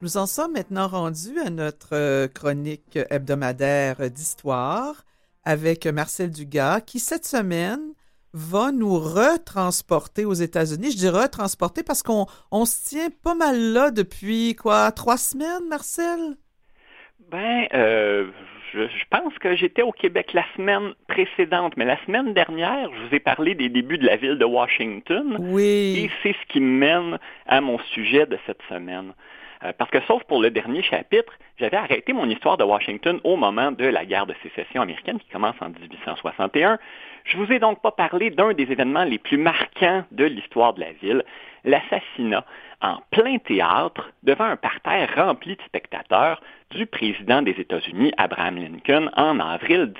Nous en sommes maintenant rendus à notre chronique hebdomadaire d'histoire avec Marcel Dugas qui, cette semaine, va nous retransporter aux États-Unis. Je dis retransporter parce qu'on se tient pas mal là depuis, quoi, 3 semaines, Marcel? Ben, je pense que j'étais au Québec la semaine précédente, mais la semaine dernière, je vous ai parlé des débuts de la ville de Washington, et Oui. c'est ce qui me mène à mon sujet de cette semaine. Parce que, sauf pour le dernier chapitre, j'avais arrêté mon histoire de Washington au moment de la guerre de sécession américaine qui commence en 1861. Je vous ai donc pas parlé d'un des événements les plus marquants de l'histoire de la ville, l'assassinat en plein théâtre, devant un parterre rempli de spectateurs, du président des États-Unis, Abraham Lincoln, en avril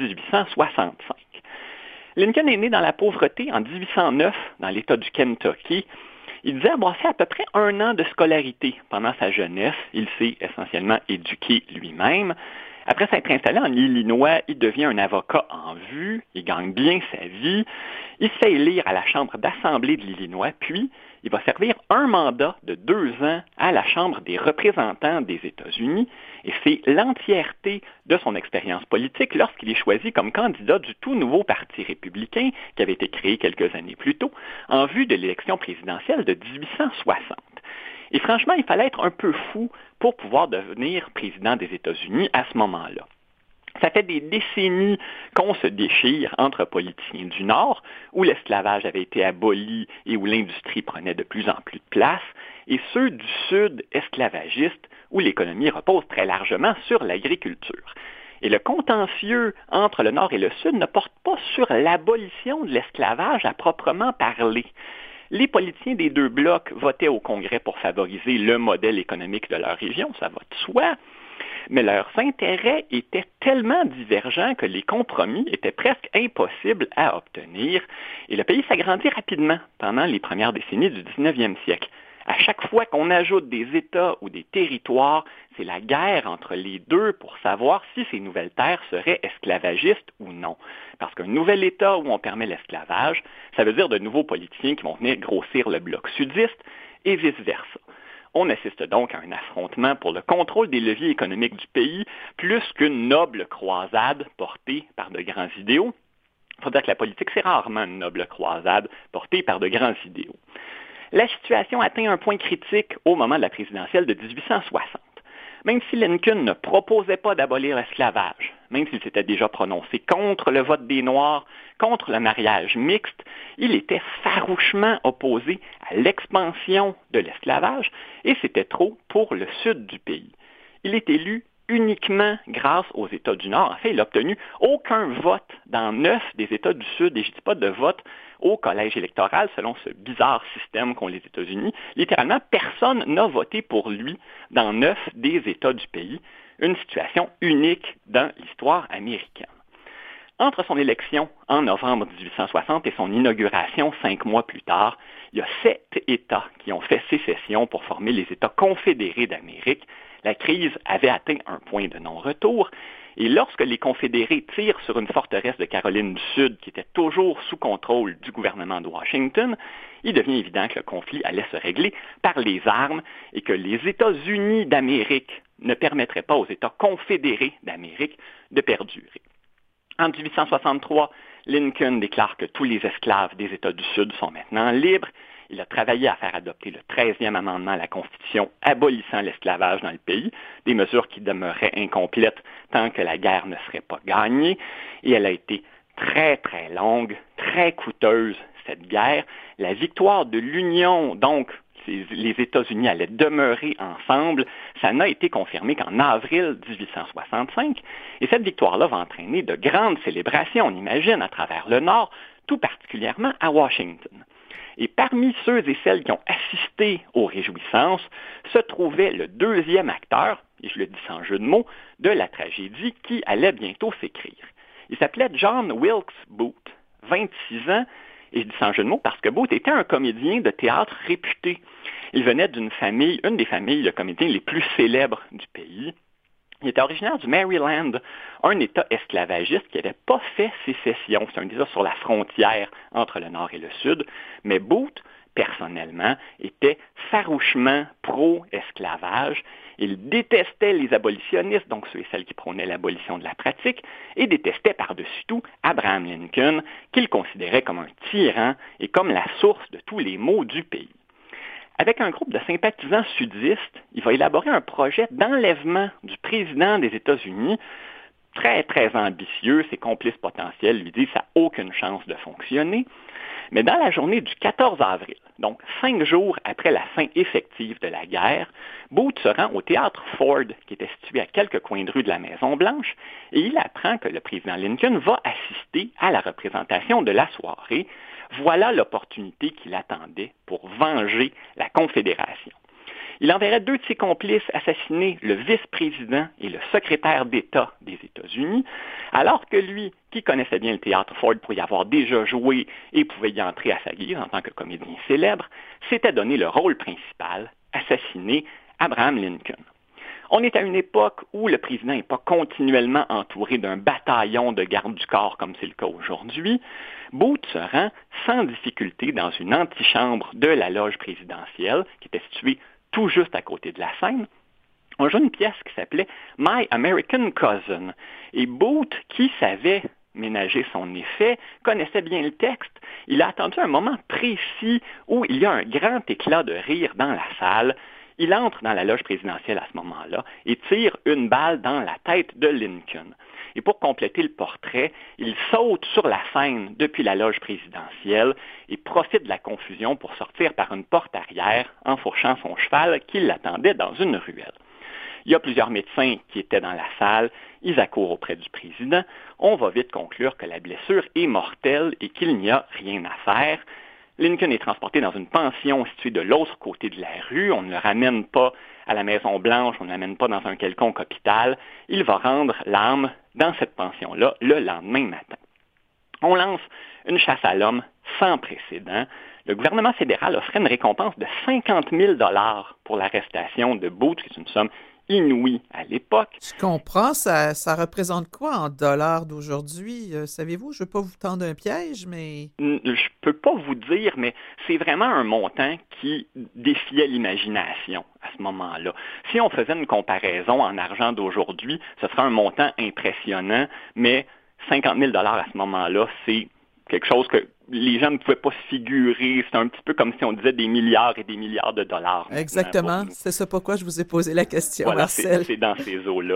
1865. Lincoln est né dans la pauvreté en 1809, dans l'État du Kentucky. Il disait avoir fait à peu près 1 an de scolarité pendant sa jeunesse. Il s'est essentiellement éduqué lui-même. Après s'être installé en Illinois, il devient un avocat en vue, il gagne bien sa vie, il se fait élire à la Chambre d'Assemblée de l'Illinois, puis il va servir un mandat de 2 ans à la Chambre des représentants des États-Unis, et c'est l'entièreté de son expérience politique lorsqu'il est choisi comme candidat du tout nouveau Parti républicain qui avait été créé quelques années plus tôt, en vue de l'élection présidentielle de 1860. Et franchement, il fallait être un peu fou pour pouvoir devenir président des États-Unis à ce moment-là. Ça fait des décennies qu'on se déchire entre politiciens du Nord, où l'esclavage avait été aboli et où l'industrie prenait de plus en plus de place, et ceux du Sud esclavagistes, où l'économie repose très largement sur l'agriculture. Et le contentieux entre le Nord et le Sud ne porte pas sur l'abolition de l'esclavage à proprement parler. Les politiciens des deux blocs votaient au Congrès pour favoriser le modèle économique de leur région, ça va de soi, mais leurs intérêts étaient tellement divergents que les compromis étaient presque impossibles à obtenir, et le pays s'agrandit rapidement pendant les premières décennies du 19e siècle. À chaque fois qu'on ajoute des États ou des territoires, c'est la guerre entre les deux pour savoir si ces nouvelles terres seraient esclavagistes ou non. Parce qu'un nouvel État où on permet l'esclavage, ça veut dire de nouveaux politiciens qui vont venir grossir le bloc sudiste et vice-versa. On assiste donc à un affrontement pour le contrôle des leviers économiques du pays, plus qu'une noble croisade portée par de grands idéaux. Il faut dire que la politique, c'est rarement une noble croisade portée par de grands idéaux. La situation atteint un point critique au moment de la présidentielle de 1860. Même si Lincoln ne proposait pas d'abolir l'esclavage, même s'il s'était déjà prononcé contre le vote des Noirs, contre le mariage mixte, il était farouchement opposé à l'expansion de l'esclavage et c'était trop pour le sud du pays. Il est élu uniquement grâce aux États du Nord. En fait, il n'a obtenu aucun vote dans 9 des États du Sud, et je ne dis pas de vote au collège électoral selon ce bizarre système qu'ont les États-Unis. Littéralement, personne n'a voté pour lui dans 9 des États du pays, une situation unique dans l'histoire américaine. Entre son élection en novembre 1860 et son inauguration 5 mois plus tard, il y a 7 États qui ont fait sécession pour former les États confédérés d'Amérique. La crise avait atteint un point de non-retour, et lorsque les confédérés tirent sur une forteresse de Caroline du Sud qui était toujours sous contrôle du gouvernement de Washington, il devient évident que le conflit allait se régler par les armes et que les États-Unis d'Amérique ne permettraient pas aux États confédérés d'Amérique de perdurer. En 1863, Lincoln déclare que tous les esclaves des États du Sud sont maintenant libres. Il a travaillé à faire adopter le 13e amendement à la Constitution abolissant l'esclavage dans le pays, des mesures qui demeuraient incomplètes tant que la guerre ne serait pas gagnée. Et elle a été très, très longue, très coûteuse, cette guerre. La victoire de l'Union, donc, les États-Unis allaient demeurer ensemble, ça n'a été confirmé qu'en avril 1865. Et cette victoire-là va entraîner de grandes célébrations, on imagine, à travers le Nord, tout particulièrement à Washington. Et parmi ceux et celles qui ont assisté aux réjouissances se trouvait le deuxième acteur, et je le dis sans jeu de mots, de la tragédie qui allait bientôt s'écrire. Il s'appelait John Wilkes Booth, 26 ans, et je dis sans jeu de mots parce que Booth était un comédien de théâtre réputé. Il venait d'une famille, une des familles de comédiens les plus célèbres du pays. Il était originaire du Maryland, un État esclavagiste qui n'avait pas fait sécession. C'est un État sur la frontière entre le Nord et le Sud. Mais Booth, personnellement, était farouchement pro-esclavage Il détestait les abolitionnistes, donc ceux et celles qui prônaient l'abolition de la pratique, et détestait par-dessus tout Abraham Lincoln, qu'il considérait comme un tyran et comme la source de tous les maux du pays. Avec un groupe de sympathisants sudistes, il va élaborer un projet d'enlèvement du président des États-Unis, très, très ambitieux. Ses complices potentiels lui disent que ça n'a aucune chance de fonctionner. Mais dans la journée du 14 avril, donc 5 jours après la fin effective de la guerre, Booth se rend au théâtre Ford, qui était situé à quelques coins de rue de la Maison-Blanche, et il apprend que le président Lincoln va assister à la représentation de la soirée. Voilà l'opportunité qu'il attendait pour venger la Confédération. Il enverrait 2 de ses complices assassiner le vice-président et le secrétaire d'État des États-Unis, alors que lui, qui connaissait bien le théâtre Ford pour y avoir déjà joué et pouvait y entrer à sa guise en tant que comédien célèbre, s'était donné le rôle principal, assassiner Abraham Lincoln. On est à une époque où le président n'est pas continuellement entouré d'un bataillon de garde du corps comme c'est le cas aujourd'hui. Booth se rend sans difficulté dans une antichambre de la loge présidentielle qui était située tout juste à côté de la scène. On joue une pièce qui s'appelait My American Cousin. Et Booth, qui savait ménager son effet, connaissait bien le texte. Il a attendu un moment précis où il y a un grand éclat de rire dans la salle. Il entre dans la loge présidentielle à ce moment-là et tire une balle dans la tête de Lincoln. Et pour compléter le portrait, il saute sur la scène depuis la loge présidentielle et profite de la confusion pour sortir par une porte arrière, enfourchant son cheval qui l'attendait dans une ruelle. Il y a plusieurs médecins qui étaient dans la salle, ils accourent auprès du président. On va vite conclure que la blessure est mortelle et qu'il n'y a rien à faire. Lincoln est transporté dans une pension située de l'autre côté de la rue. On ne le ramène pas à la Maison-Blanche, on ne l'amène pas dans un quelconque hôpital. Il va rendre l'âme dans cette pension-là le lendemain matin. On lance une chasse à l'homme sans précédent. Le gouvernement fédéral offrait une récompense de 50 000 $ pour l'arrestation de Booth, qui est une somme inouïe à l'époque. Je comprends, ça représente quoi en dollars d'aujourd'hui? Savez-vous, je ne veux pas vous tendre un piège, mais... Je ne peux pas vous dire, mais c'est vraiment un montant qui défiait l'imagination à ce moment-là. Si on faisait une comparaison en argent d'aujourd'hui, ce serait un montant impressionnant, mais 50 000 $ à ce moment-là, c'est quelque chose que les gens ne pouvaient pas se figurer. C'est un petit peu comme si on disait des milliards et des milliards de dollars. Exactement. C'est ça pourquoi je vous ai posé la question, voilà, Marcel. C'est dans ces eaux-là.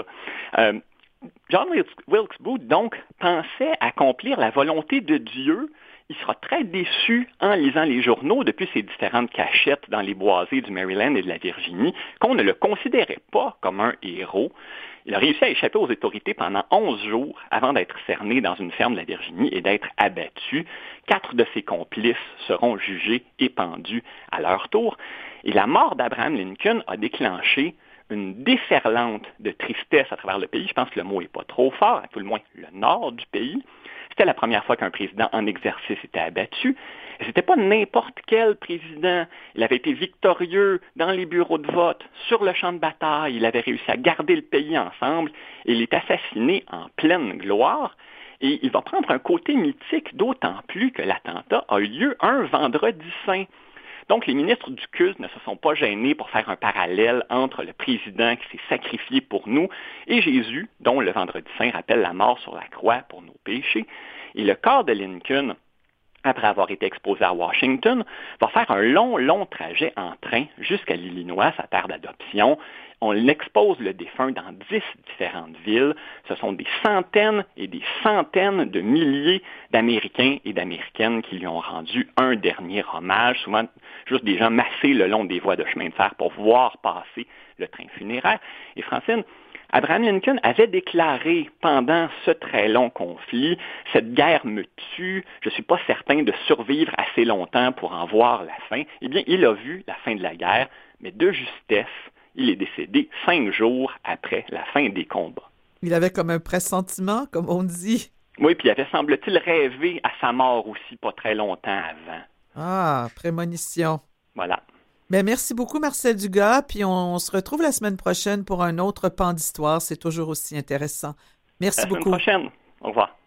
John Wilkes Booth, donc, pensait accomplir la volonté de Dieu. Il sera très déçu en lisant les journaux depuis ses différentes cachettes dans les boisés du Maryland et de la Virginie, qu'on ne le considérait pas comme un héros. Il a réussi à échapper aux autorités pendant 11 jours avant d'être cerné dans une ferme de la Virginie et d'être abattu. 4 de ses complices seront jugés et pendus à leur tour. Et la mort d'Abraham Lincoln a déclenché une déferlante de tristesse à travers le pays. Je pense que le mot n'est pas trop fort, à tout le moins le nord du pays. C'était la première fois qu'un président en exercice était abattu. Et c'était pas n'importe quel président. Il avait été victorieux dans les bureaux de vote, sur le champ de bataille. Il avait réussi à garder le pays ensemble. Et il est assassiné en pleine gloire. Et il va prendre un côté mythique, d'autant plus que l'attentat a eu lieu un vendredi saint. Donc, les ministres du culte ne se sont pas gênés pour faire un parallèle entre le président qui s'est sacrifié pour nous et Jésus, dont le vendredi saint rappelle la mort sur la croix pour nos péchés. Et le corps de Lincoln, après avoir été exposé à Washington, va faire un long trajet en train jusqu'à l'Illinois, sa terre d'adoption. On expose le défunt dans 10 différentes villes. Ce sont des centaines et des centaines de milliers d'Américains et d'Américaines qui lui ont rendu un dernier hommage, souvent juste des gens massés le long des voies de chemin de fer pour voir passer le train funéraire. Et Francine, Abraham Lincoln avait déclaré pendant ce très long conflit, « Cette guerre me tue, je ne suis pas certain de survivre assez longtemps pour en voir la fin. » Eh bien, il a vu la fin de la guerre, mais de justesse, il est décédé 5 jours après la fin des combats. Il avait comme un pressentiment, comme on dit. Oui, puis il avait, semble-t-il, rêvé à sa mort aussi pas très longtemps avant. Ah, prémonition. Voilà. Ben, merci beaucoup, Marcel Dugas, puis on se retrouve la semaine prochaine pour un autre pan d'histoire. C'est toujours aussi intéressant. Merci beaucoup. La semaine prochaine. Au revoir.